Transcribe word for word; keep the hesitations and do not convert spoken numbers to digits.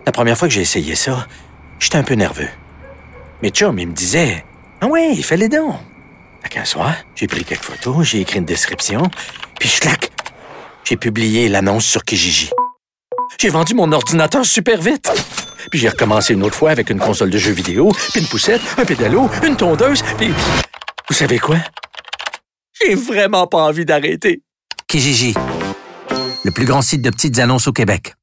La première fois que j'ai essayé ça, j'étais un peu nerveux. Mes chums, ils me disaient « Ah ouais, fais-les donc! » Fait qu'un soir, j'ai pris quelques photos, j'ai écrit une description, puis clac, j'ai publié l'annonce sur Kijiji. J'ai vendu mon ordinateur super vite. Puis j'ai recommencé une autre fois avec une console de jeux vidéo, puis une poussette, un pédalo, une tondeuse, puis... Vous savez quoi? J'ai vraiment pas envie d'arrêter. Kijiji, le plus grand site de petites annonces au Québec.